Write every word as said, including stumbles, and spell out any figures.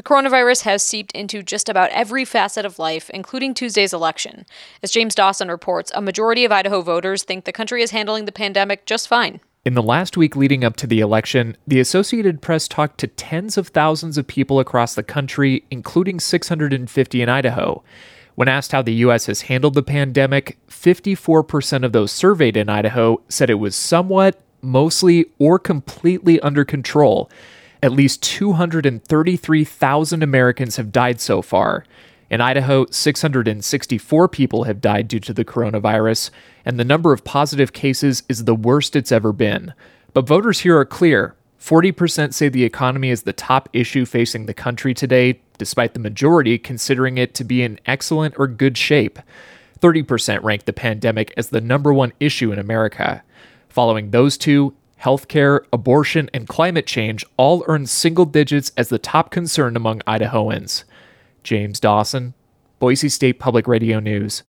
Coronavirus has seeped into just about every facet of life, including Tuesday's election. As James Dawson reports, a majority of Idaho voters think the country is handling the pandemic just fine. In the last week leading up to the election, the Associated Press talked to tens of thousands of people across the country, including six hundred fifty in Idaho. When asked how the U S has handled the pandemic, fifty-four percent of those surveyed in Idaho said it was somewhat, mostly, or completely under control. At least two hundred thirty-three thousand Americans have died so far. In Idaho, six hundred sixty-four people have died due to the coronavirus, and the number of positive cases is the worst it's ever been. But voters here are clear. forty percent say the economy is the top issue facing the country today, despite the majority considering it to be in excellent or good shape. thirty percent rank the pandemic as the number one issue in America. Following those two, healthcare, abortion, and climate change all earn single digits as the top concern among Idahoans. James Dawson, Boise State Public Radio News.